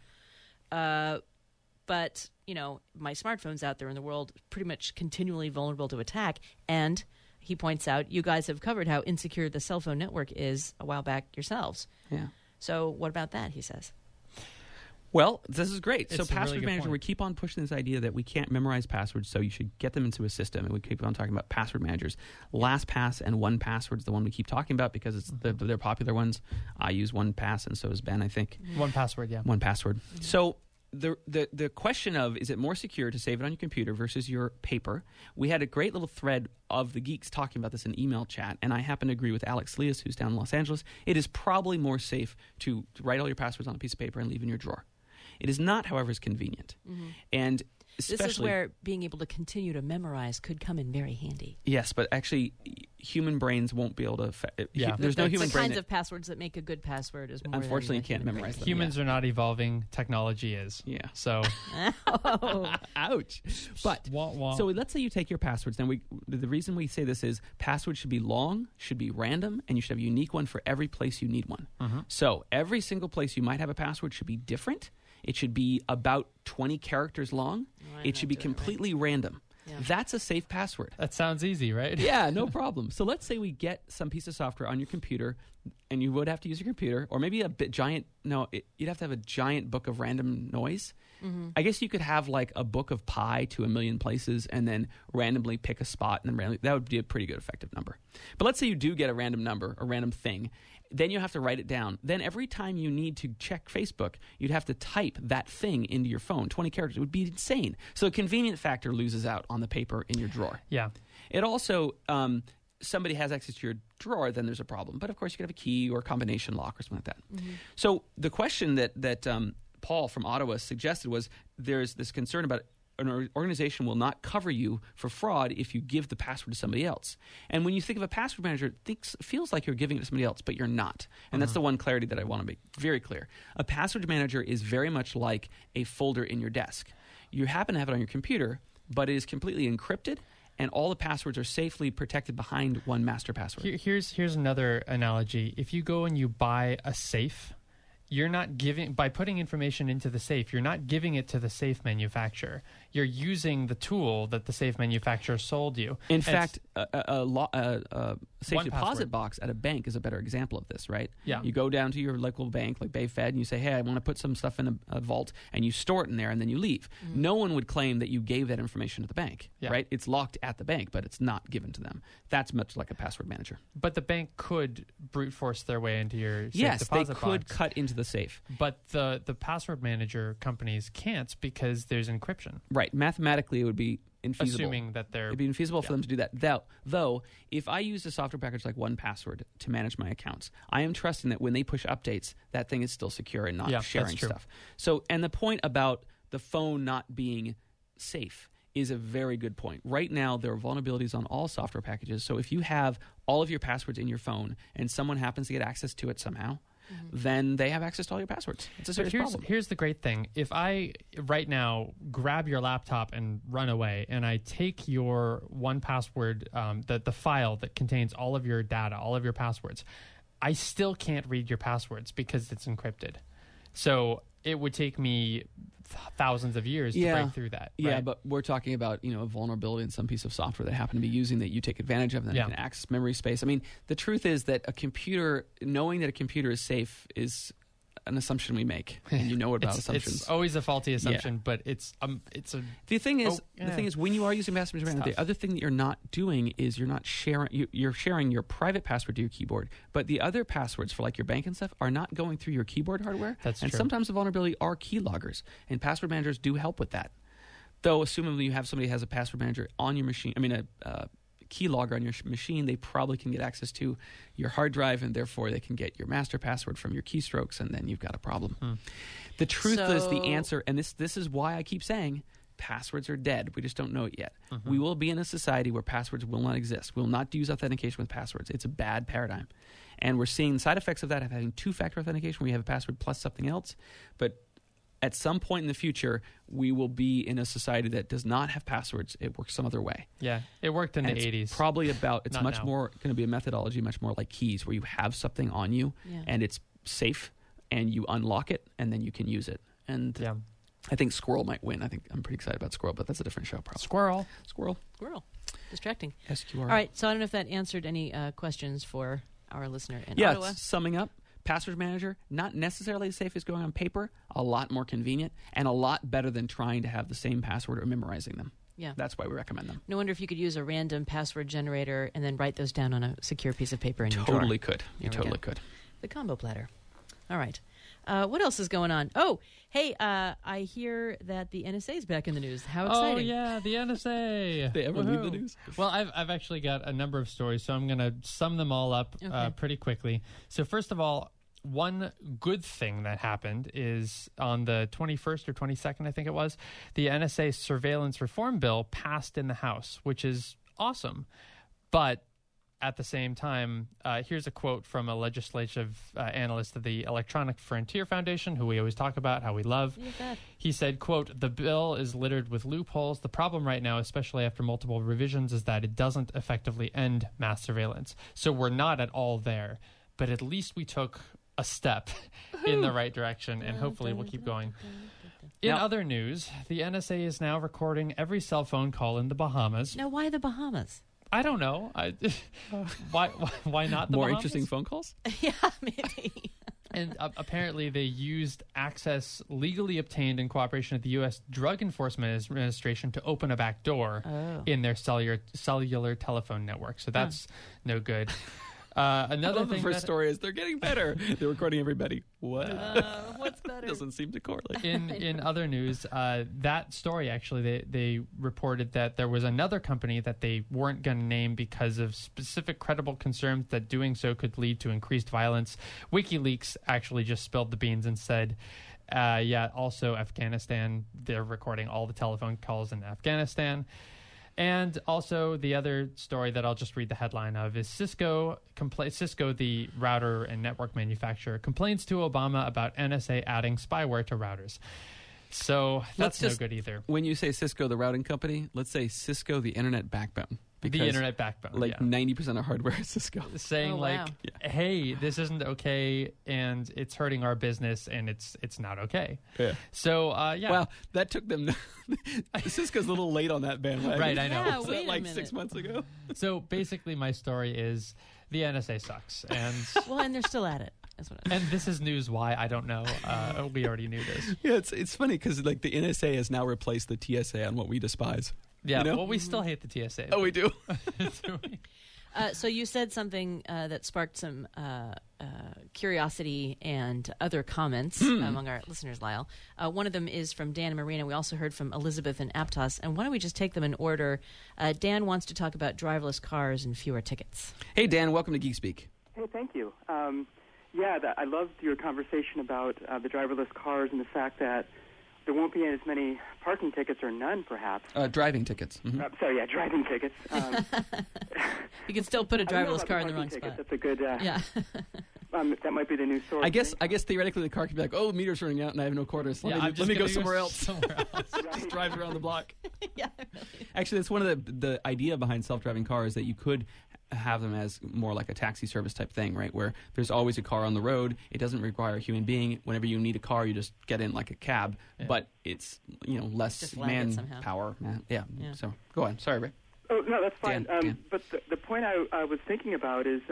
But, my smartphone's out there in the world pretty much continually vulnerable to attack. And he points out, you guys have covered how insecure the cell phone network is a while back yourselves. Yeah. So what about that, he says? Well, this is great. It's So a really password good manager, point. we keep on pushing this idea that we can't memorize passwords, so you should get them into a system. And we keep on talking about password managers. LastPass and 1Password is the one we keep talking about because it's they're popular ones. I use 1Pass, and so does Ben, I think. 1Password, yeah. 1Password. So the question of is it more secure to save it on your computer versus your paper? We had a great little thread of the geeks talking about this in email chat, and I happen to agree with Alex Leas, who's down in Los Angeles. It is probably more safe to write all your passwords on a piece of paper and leave in your drawer. It is not, however, as convenient. And especially, This is where being able to continue to memorize could come in very handy. yes, but actually, human brains won't be able to. Yeah. There's no human the brain. kinds that- of passwords that make a good password is more. Unfortunately, than you can't human memorize brain. them. Humans are not evolving. Technology is. Yeah. So, Ouch. But wah, wah. so let's say you take your passwords. Then the reason we say this is passwords should be long, should be random, and you should have a unique one for every place you need one. So every single place you might have a password should be different. It should be about 20 characters long. I'm It should not be doing it right. completely random. Yeah. That's a safe password. that sounds easy, right? Yeah, no problem. So let's say we get some piece of software on your computer, and you would have to use your computer, or maybe you'd have to have a giant book of random noise. I guess you could have like a book of pi to a million places, and then randomly pick a spot, and then randomly, that would be a pretty good effective number. But let's say you do get a random number, a random thing. Then you have to write it down. Then every time you need to check Facebook, you'd have to type that thing into your phone. 20 characters. It would be insane. So the convenient factor loses out on the paper in your drawer. Yeah. It also, somebody has access to your drawer, then there's a problem. But of course, you could have a key or a combination lock or something like that. So the question that Paul from Ottawa suggested was there's this concern about an organization will not cover you for fraud if you give the password to somebody else. And when you think of a password manager, it feels like you're giving it to somebody else, but you're not. And that's the one clarity that I want to make very clear. A password manager is very much like a folder in your desk. You happen to have it on your computer, but it is completely encrypted, and all the passwords are safely protected behind one master password. Here's another analogy. If you go and you buy a safe, you're not giving, by putting information into the safe, you're not giving it to the safe manufacturer. You're using the tool that the safe manufacturer sold you. In And fact, a safe 1Password. deposit box at a bank is a better example of this, right? Yeah. You go down to your local bank, like BayFed, and you say, hey, I want to put some stuff in a vault, and you store it in there, and then you leave. No one would claim that you gave that information to the bank, Yeah. right? It's locked at the bank, but it's not given to them. That's much like a password manager. But the bank could brute force their way into your safe Yes, they deposit could box. cut into the safe. But the password manager companies can't because there's encryption. Right. Mathematically, it would be infeasible. Assuming that they're It'd be infeasible for them to do that. Though, if I use a software package like 1Password to manage my accounts, I am trusting that when they push updates, that thing is still secure and not Yeah, that's sharing true. stuff. So, and the point about the phone not being safe is a very good point. Right now, there are vulnerabilities on all software packages. So if you have all of your passwords in your phone and someone happens to get access to it somehow, then they have access to all your passwords. It's a But serious problem. here's the great thing. If I right now grab your laptop and run away, and I take your 1Password, the file that contains all of your data, all of your passwords, I still can't read your passwords because it's encrypted. So it would take me thousands of years to break through that. Yeah, right? but we're talking about a vulnerability in some piece of software that happen to be using that you take advantage of and then Yeah. you can access memory space. I mean, the truth is that knowing that a computer is safe is an assumption we make, and you know about assumptions. It's always a faulty assumption, but it's a The thing is, yeah. when you are using password manager, tough. the other thing that you're not doing is you're not sharing. You're sharing your private password to your keyboard, but the other passwords for like your bank and stuff are not going through your keyboard hardware. That's and true. sometimes the vulnerability are keyloggers, and password managers do help with that. Though, assuming you have somebody who has a password manager on your machine, a keylogger on your machine, they probably can get access to your hard drive, and therefore they can get your master password from your keystrokes, and then you've got a problem. The truth is the answer, and this is why I keep saying passwords are dead. We just don't know it yet. We will be in a society where passwords will not exist. We will not use authentication with passwords. It's a bad paradigm. And we're seeing side effects of that of having two-factor authentication where you have a password plus something else. But at some point in the future, we will be in a society that does not have passwords. It works some other way. Yeah, it worked in And the it's 80s. probably it's Not much now. more going to be a methodology, much more like keys, where you have something on you and it's safe, and you unlock it, and then you can use it. And Yeah. I think Squirrel might win. I'm pretty excited about Squirrel, but that's a different show, probably. Squirrel. Squirrel. Distracting. SQR. All right, so I don't know if that answered any questions for our listener in Yeah, Ottawa. summing up, Password manager, not necessarily as safe as going on paper, a lot more convenient, and a lot better than trying to have the same password or memorizing them. Yeah. That's why we recommend them. No wonder if you could use a random password generator and then write those down on a secure piece of paper in your drawer. Totally could. You There we totally go. could. The combo platter. All right. What else is going on? Oh, hey, I hear that the NSA is back in the news. How exciting. Oh yeah, the NSA. They ever leave the Woohoo. news? Well, I've actually got a number of stories, so I'm going to sum them all up Okay. pretty quickly. So first of all, one good thing that happened is on the 21st or 22nd, I think it was, the NSA surveillance reform bill passed in the House, which is awesome. But at the same time, here's a quote from a legislative analyst of the Electronic Frontier Foundation, who we always talk about, how we love. Look at that. He said, quote, "The bill is littered with loopholes. The problem right now, especially after multiple revisions, is that it doesn't effectively end mass surveillance. So we're not at all there, but at least we took a step in the right direction, and hopefully we'll keep going." In Now- other news, the NSA is now recording every cell phone call in the Bahamas. Now, why the Bahamas? I don't know. Why not the More Bahamas? interesting phone calls? Yeah, maybe. And apparently they used access legally obtained in cooperation with the U.S. Drug Enforcement Administration to open a back door in their cellular telephone network. So that's no good. I Another love the thing first that- story is they're getting better. They're recording everybody. What? What's better? Doesn't seem to correlate. in other news, that story actually they reported that there was another company that they weren't going to name because of specific credible concerns that doing so could lead to increased violence. WikiLeaks actually just spilled the beans and said, also Afghanistan, they're recording all the telephone calls in Afghanistan. And also the other story that I'll just read the headline of is Cisco, the router and network manufacturer, complains to Obama about NSA adding spyware to routers. So Let's that's no just- good either. When you say Cisco, the routing company, let's say Cisco, the internet backbone. The internet backbone. Like yeah. 90% of hardware is Cisco. Saying Oh, wow. hey, this isn't okay, and it's hurting our business, and it's not okay. Yeah. So yeah. Wow, that took them. Cisco's a little late on that bandwagon. Right, I know. Yeah, Was wait that a like minute. 6 months ago? So basically, my story is the NSA sucks, and Well, and they're still at it. That's what and this is news. Why I don't know. We already knew this. Yeah, it's funny because like the NSA has now replaced the TSA on what we despise. Yeah. You know? Well, we still hate the TSA. Oh, we do. Do we? So you said something that sparked some curiosity and other comments among our listeners, Lyle. One of them is from Dan and Marina. We also heard from Elizabeth and Aptos. And why don't we just take them in order? Dan wants to talk about driverless cars and fewer tickets. Hey, Dan, welcome to Geek Speak. Hey, thank you. I loved your conversation about the driverless cars and the fact that there won't be as many parking tickets or none, perhaps. Driving tickets. Mhm. Driving tickets. You can still put a I don't know driverless about car in the parking wrong tickets. spot. That's a good. Yeah. That might be the new source. I guess theoretically the car could be like, oh, the meter's running out and I have no quarters. Let I'm me go gonna somewhere else. Somewhere else. Just drive around the block. Yeah. Actually, that's one of the idea behind self-driving cars, that you could have them as more like a taxi service type thing, right? Where there's always a car on the road. It doesn't require a human being. Whenever you need a car, you just get in like a cab, but it's less Just flag it somehow. manpower. Yeah. Yeah. So go on. Sorry, Ray. Oh no, that's fine. Dan. But the point I was thinking about is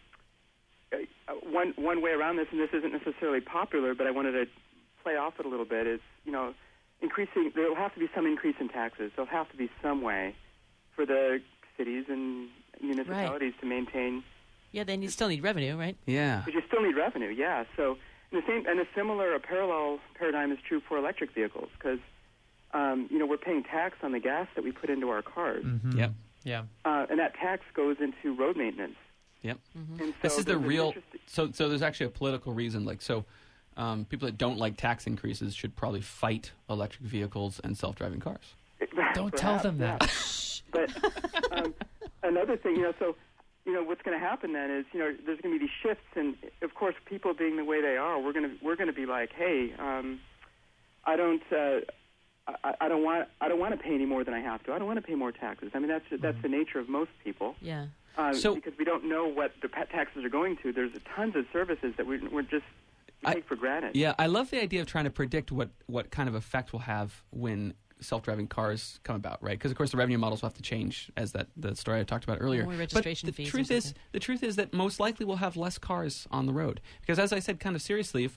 one way around this, and this isn't necessarily popular, but I wanted to play off it a little bit. Is increasing. There will have to be some increase in taxes. There'll have to be some way for the cities and municipalities to maintain. Yeah, then you still need revenue, right? Yeah. But you still need revenue, yeah. So a parallel paradigm is true for electric vehicles because we're paying tax on the gas that we put into our cars, Mhm. Yep. Yeah. and that tax goes into road maintenance. Yep. Mm-hmm. And so This is the there's an real. interesting- So there's actually a political reason. People that don't like tax increases should probably fight electric vehicles and self-driving cars. Don't tell Perhaps, them yeah. that. But another thing, what's going to happen then is, there's going to be these shifts, and of course, people being the way they are, we're going to be like, hey, I don't want to pay any more than I have to. I don't want to pay more taxes. I mean, that's the nature of most people. Yeah. Because we don't know what the taxes are going to. There's tons of services that we take for granted. Yeah, I love the idea of trying to predict what kind of effect we'll have when self-driving cars come about, right? Because of course the revenue models will have to change, as the story I talked about earlier. More registration but fees or the truth is that most likely we'll have less cars on the road, because as I said, kind of seriously,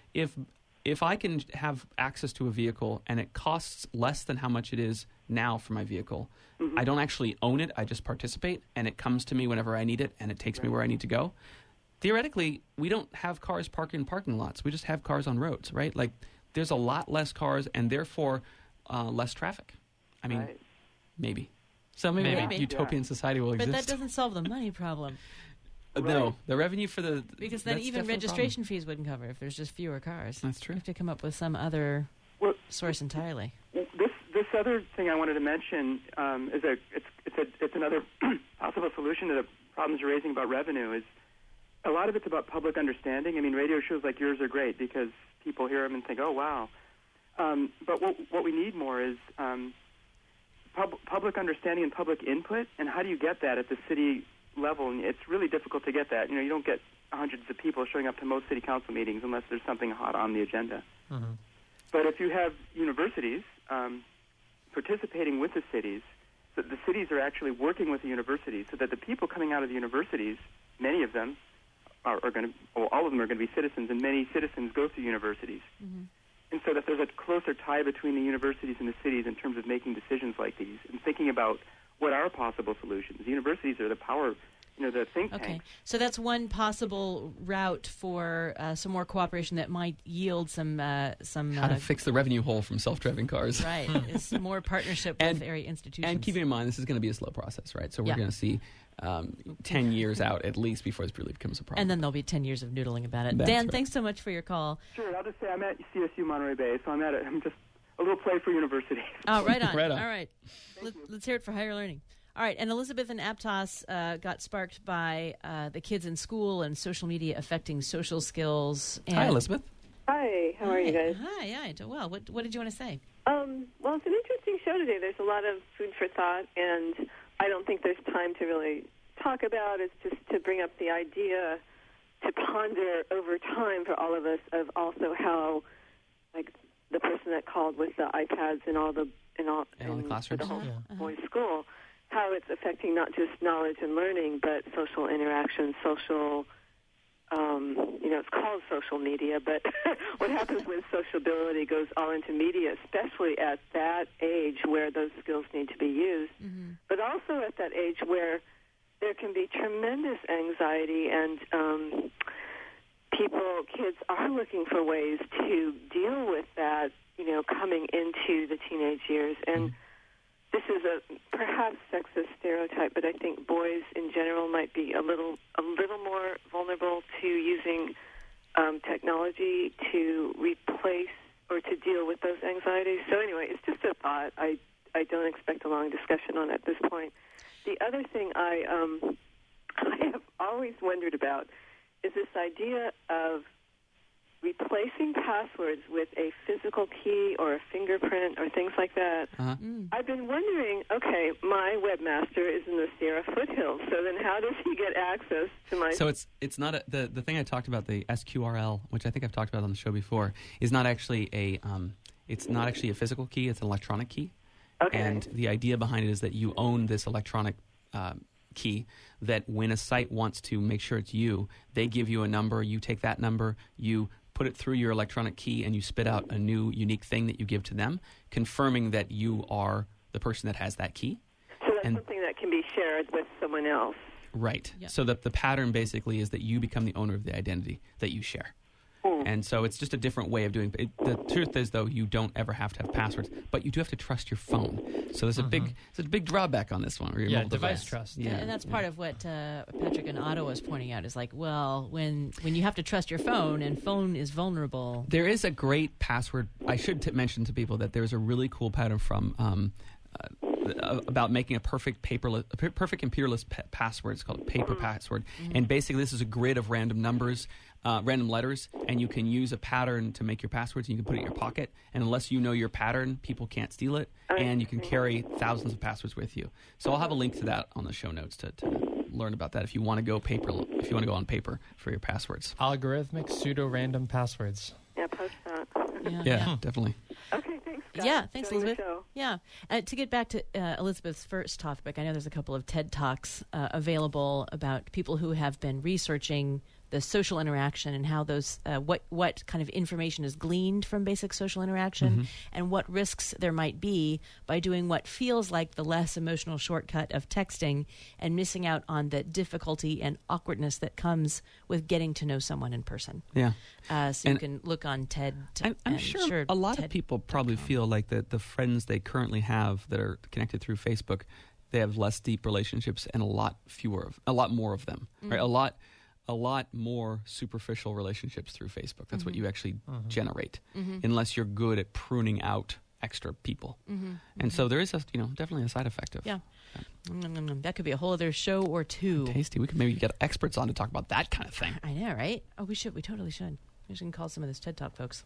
if I can have access to a vehicle and it costs less than how much it is now for my vehicle, I don't actually own it. I just participate, and it comes to me whenever I need it, and it takes me where I need to go. Theoretically, we don't have cars parked in parking lots. We just have cars on roads, right? Like, there's a lot less cars, and therefore less traffic. I mean, maybe. So maybe Maybe. a utopian society will But exist. that doesn't solve the money problem. No, the revenue for the... Because then that's even definitely a registration fees wouldn't cover if there's just fewer cars. That's true. You have to come up with some other Well, source entirely. This other thing I wanted to mention is it's another possible solution to the problems you're raising about revenue. Is a lot of it's about public understanding. I mean, radio shows like yours are great because people hear them and think, "Oh, wow." But what we need more is public understanding and public input. And how do you get that at the city level? And it's really difficult to get that. You know, you don't get hundreds of people showing up to most city council meetings unless there's something hot on the agenda. Mm-hmm. But if you have universities participating with the cities, so the cities are actually working with the universities, so that the people coming out of the universities, many of them are going to, well, all of them are going to be citizens, and many citizens go through universities. Mm-hmm. And so that there's a closer tie between the universities and the cities in terms of making decisions like these and thinking about what are possible solutions. The universities are the power, the think Okay, tanks. so that's one possible route for some more cooperation that might yield some How to fix the revenue hole from self-driving cars. right, is more partnership And- with area institutions. And keeping in mind, this is going to be a slow process, right? So we're Yeah. going to see 10 years out at least before this really becomes a problem. and then there'll be 10 years of noodling about it. That's Dan, right. thanks so much for your call. Sure, I'll just say I'm at CSU Monterey Bay, so I'm just a little play for universities. Oh, right on. Right on. All right. Let's hear it for higher learning. All right, and Elizabeth in Aptos got sparked by the kids in school and social media affecting social skills. And Hi, Elizabeth. Hi, how are you guys? Hi, I do well. What did you want to say? Well, it's an interesting show today. There's a lot of food for thought, and I don't think there's time to really talk about. It's just to bring up the idea to ponder over time for all of us of also how, like, the person that called with the iPads and all the classrooms. for the whole Yeah. boys' school, how it's affecting not just knowledge and learning, but social interaction, social. It's called social media, but what happens when sociability goes all into media, especially at that age where those skills need to be used, but also at that age where there can be tremendous anxiety and kids are looking for ways to deal with that, coming into the teenage years. And this is a perhaps sexist stereotype, but I think boys in general might be a little more vulnerable to using technology to replace or to deal with those anxieties. So anyway, it's just a thought. I don't expect a long discussion on it at this point. The other thing I have always wondered about is this idea of replacing passwords with a physical key or a fingerprint or things like that. Uh-huh. I've been wondering, okay, my webmaster is in the Sierra foothills, so then how does he get access to my... So it's not the thing I talked about, the SQRL, which I think I've talked about on the show before, is not actually a physical key. It's an electronic key. Okay. And the idea behind it is that you own this electronic key, that when a site wants to make sure it's you, they give you a number, you take that number, you put it through your electronic key, and you spit out a new unique thing that you give to them, confirming that you are the person that has that key. So that's and- something that can be shared with someone else. Right. Yep. So that the pattern basically is that you become the owner of the identity that you share. And so it's just a different way of doing it. The truth is, though, you don't ever have to have passwords, but you do have to trust your phone. So there's a big drawback on this one. Or your Yeah, mobile device device. trust. Yeah. And that's part of what Patrick in Ottawa was pointing out is like, well, when you have to trust your phone and phone is vulnerable. There is a great password. I should mention to people that there's a really cool pattern from about making a perfect and peerless password. It's called a paper password. And basically, this is a grid of random numbers, random letters, and you can use a pattern to make your passwords, and you can put it in your pocket. And unless you know your pattern, people can't steal it, and you can carry thousands of passwords with you. So I'll have a link to that on the show notes to learn about that if you want to go on paper for your passwords. Algorithmic pseudo-random passwords. Yeah, post that. Yeah, definitely. Okay, thanks, guys. Yeah, thanks, Enjoying the Elizabeth. show. Yeah. To get back to Elizabeth's first topic, I know there's a couple of TED Talks available about people who have been researching the social interaction and how those what kind of information is gleaned from basic social interaction and what risks there might be by doing what feels like the less emotional shortcut of texting and missing out on the difficulty and awkwardness that comes with getting to know someone in person. Yeah. So you can look on TED. I'm sure a lot of people probably feel like the friends they currently have that are connected through Facebook, they have less deep relationships and a lot more of them, right? A lot more superficial relationships through Facebook. That's what you actually generate, unless you're good at pruning out extra people. And so there is definitely a side effect of that could be a whole other show or two. Tasty. We could maybe get experts on to talk about that kind of thing. I know, right? Oh, we should. We totally should. We should call some of those TED Talk folks.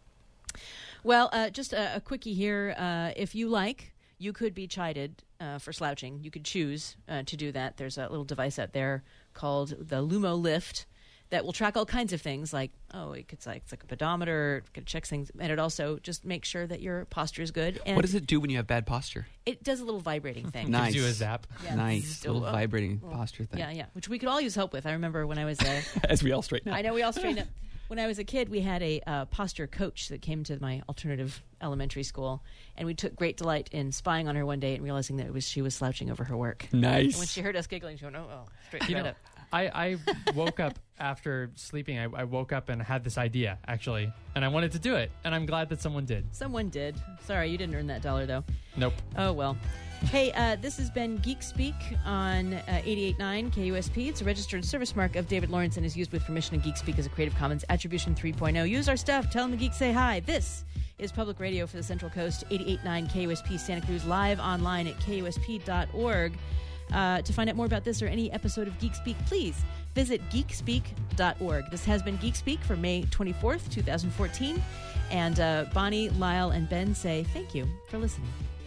Well, just a quickie here. If you like, you could be chided for slouching. You could choose to do that. There's a little device out there called the Lumo Lift that will track all kinds of things like, it's like a pedometer, it checks things, and it also just makes sure that your posture is good. And what does it do when you have bad posture? It does a little vibrating thing. Nice. Gives you a zap. Yeah. Nice. Little vibrating posture thing. Yeah, which we could all use help with. I remember when I was As we all straighten up. I know we all straighten up. When I was a kid, we had a posture coach that came to my alternative elementary school, and we took great delight in spying on her one day and realizing that she was slouching over her work. Nice. And when she heard us giggling, she went, straighten right up. I woke up after sleeping. I woke up and had this idea, actually, and I wanted to do it, and I'm glad that someone did. Someone did. Sorry, you didn't earn that $1, though. Nope. Oh, well. Hey, this has been Geek Speak on 88.9 KUSP. It's a registered service mark of David Lawrence and is used with permission, and Geek Speak is a Creative Commons Attribution 3.0. Use our stuff. Tell them the geeks say hi. This is public radio for the Central Coast, 88.9 KUSP Santa Cruz, live online at KUSP.org. To find out more about this or any episode of Geek Speak, please visit geekspeak.org. This has been Geek Speak for May 24th, 2014. And Bonnie, Lyle, and Ben say thank you for listening.